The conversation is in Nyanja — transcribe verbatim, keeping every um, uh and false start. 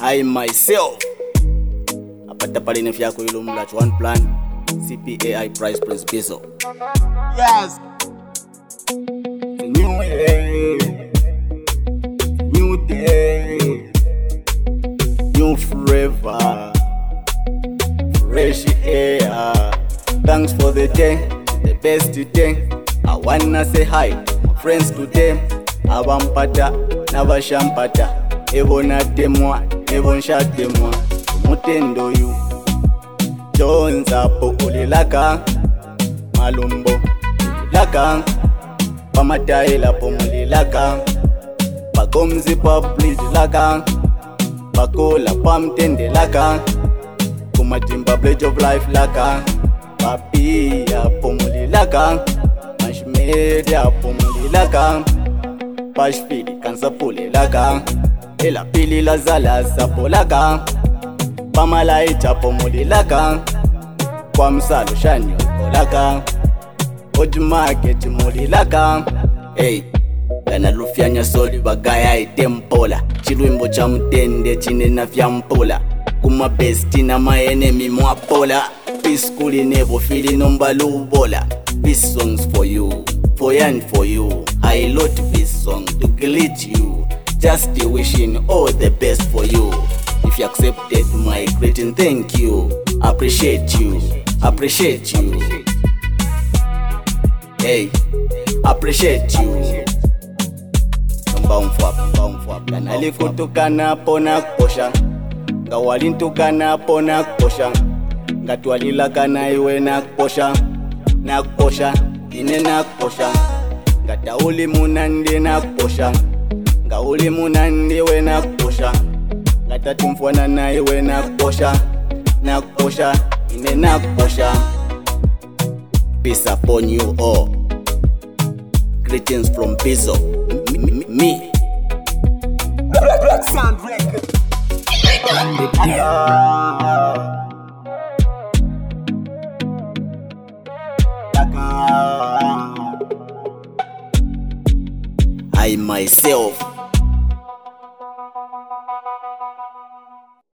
I myself apata pale nefu yako ilo mlach one plan C P A I Price Prince Bizzo. Yes, new day, new day, new forever, fresh air. Thanks for the day, the best today. I wanna say hi my friends today. Abampata nabashampata ebona temwa ebonsha temwa mutendo yu Jonza pokuli laka malumbo laka pamataila pomuli laka pakomzi public laka pakola pamtende laka kumatimba pledge of life laka papia pomuli laka mashmedia pomuli laka pashpili kansapule laka ela pili lazala sapo laka pamalaita pomuli laka kwa msalo shanyo laka old market muli laka. Hey, lana lufyanya soli bagaya itempola chilwimbo cha mtende chine na vyampola kuma besti na my enemy mwapola piskuli nevo fili nomba lubola. These songs for you, for you and for you. I wrote this song to glitch you, just wishing all the best for you. If you accepted my greeting, thank you. Appreciate you, appreciate you. Hey, appreciate you. Bound for up, bound for up. Kana likutukana pona kosha, ngawalintukana pona kosha, ngatwalila kana iwe na kosha, na kosha, ine na kosha, ngatauli munandi na kosha, ngauli munandi we na kosha, ngatatumfwana na iwe na kosha, na kosha, ine na kosha. Peace upon you all. Greetings from Bizzo. Me, me. Black, Black Sound Record. I myself